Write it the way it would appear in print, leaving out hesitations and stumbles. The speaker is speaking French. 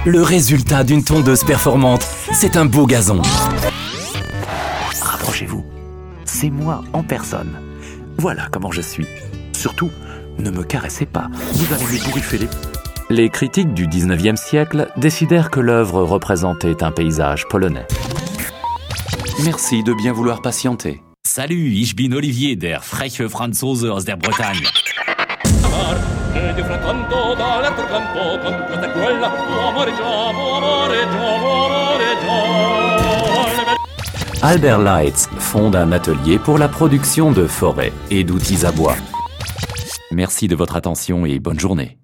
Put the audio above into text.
Le résultat d'une tondeuse performante, c'est un beau gazon. Rapprochez-vous. C'est moi en personne. Voilà comment je suis. Surtout, ne me caressez pas. Vous allez m'ébouriffer les... Les critiques du 19e siècle décidèrent que l'œuvre représentait un paysage polonais. Merci de bien vouloir patienter. Salut, ich bin Olivier, der freche Franzose aus der Bretagne. Albert Leitz fonde un atelier pour la production de forêts et d'outils à bois. Merci de votre attention et bonne journée.